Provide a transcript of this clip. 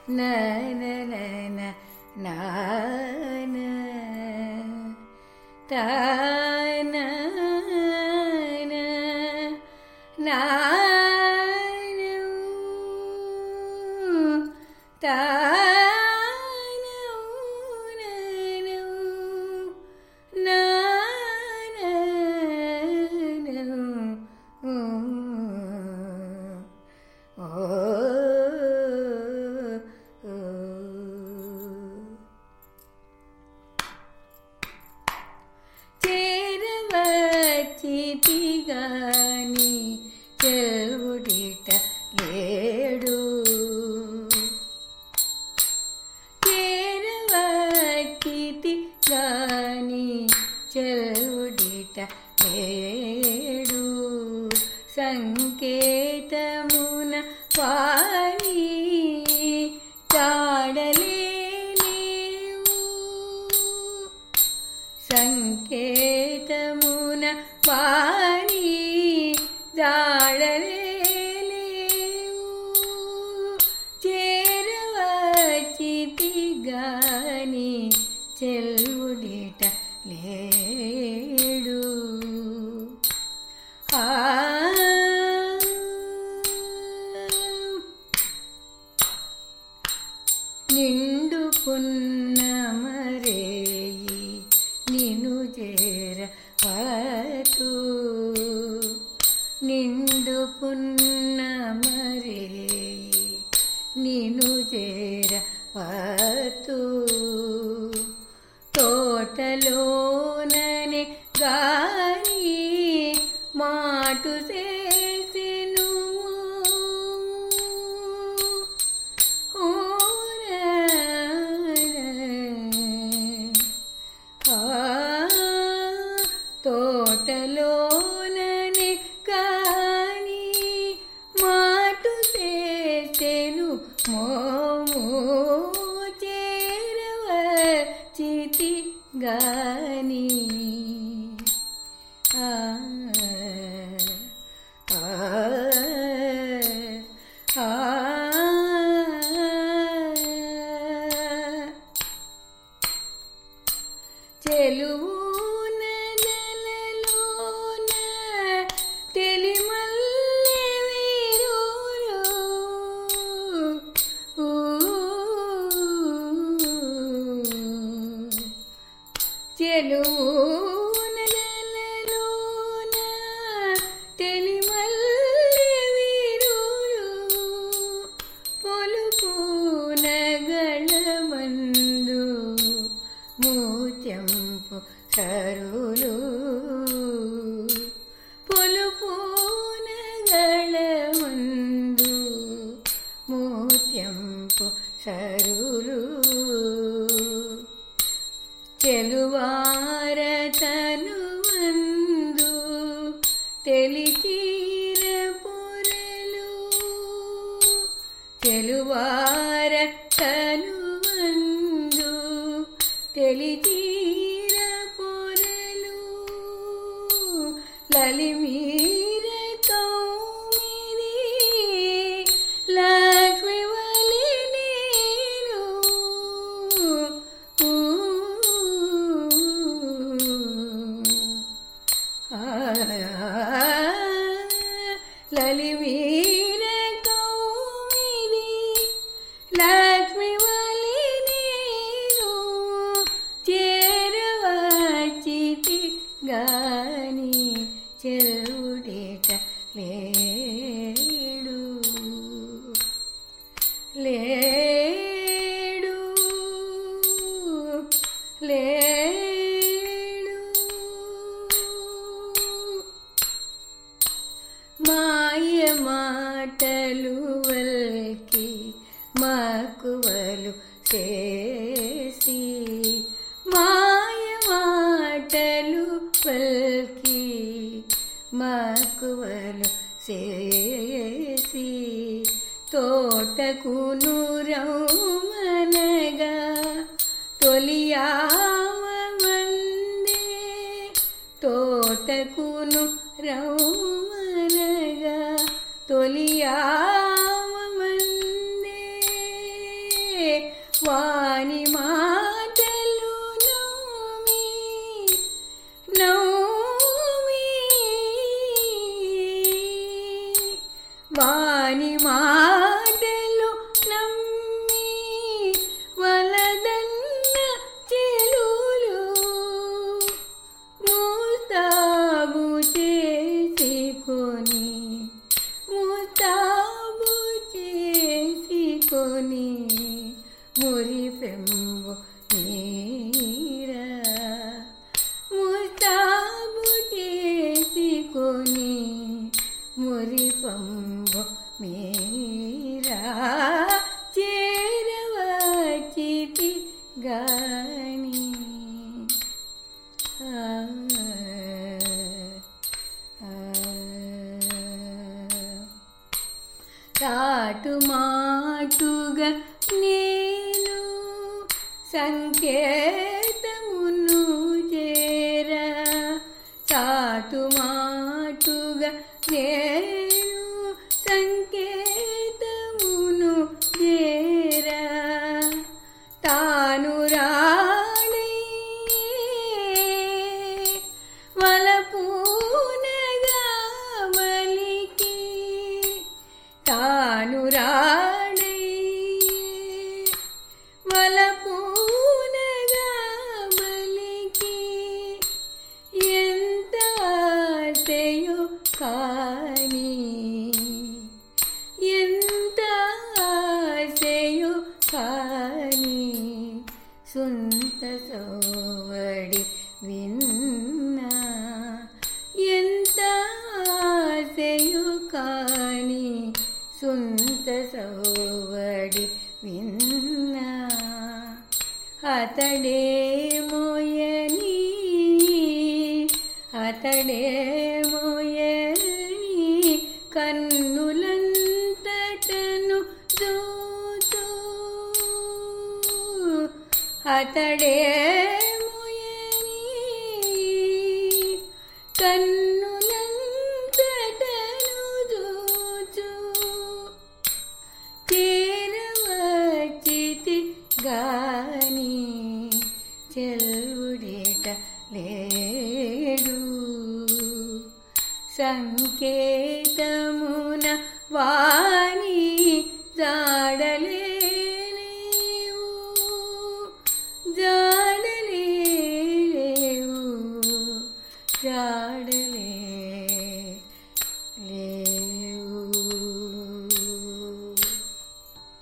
చేరవచ్చితిగాని చెల్వుడిట లేడు, చేరవచ్చితిగాని చెల్వుడిట లేడు. సంకేతమున వారి చాడలేవు, సంకేతమున వారి జాడలేవు. చేరవచ్చితిగాని చెల్వుడిట లేడు. నిండు పున్నమరేయి నిను చేరవతు, నిండు పున్నమరేయి నిను చేరవతు. తోటలోననే గాని మాటు చేసెను, తోటలోననే కాని మాటు చేసెను మోము. చేరవచ్చితిగాని చెలువున నెలలోన తెలిమల్లె వీరులు, చెలువున నెలలోన తెలిమల్లె వీరులు, పొలుపున గళమందు మూత్యంపు సరులు, పొలుపున గళమందు మూత్యంపు సరులు. చెలువారతనువందు తెలితీర పొరలు, చెలువారతనువందు తెలితీర పొరలు. లలిమీర కౌమిది లక్ష్మి వలె నేను, లలిమీర కౌమిది లక్ష్మి వలె నేను. చేరవచ్చితిగాని చెల్వుడిట లేడు, లేడు, లేడు. మాయ మాటలు వల్కి మక్కువలు చేసి, మాయ మాటలు వల్కి మక్కువలు చేసి. తోటకును రౌమనగా తొలియావమందే, తోటకును రౌమనగా తొలియావమందే. వాని మాటలు నమ్మి వాని మాటలు నమ్మి వలదన్న చెలులు ముస్తాబు చేసుకొని మురిపెంబు మీరా ముస్తాబు చేసుకొని మురిపెంబు మీరా చేరవచితి గాని చాటుమాటుగా నేను సంకేతమును చేర చాటుమాటుగా నేను సంకేతమును చేర తాను రాణి వలపూనగా మలికి తాను రాణి వలపూనగా మలికి ఎంత ఆశయో కాని ఎంత ఆశయో కాని సుంత సోవడి విన్నా ఎంత ఆశయో కాని సుంత సోవడి విన్నా అతడే మోయని కన్నులంతటను చూచూ అతడే మోయని కన్నులంతటను చూచూ చేరవచితి గాని చెల్వుడేట లేడు సంకేతమున వాని జాడలే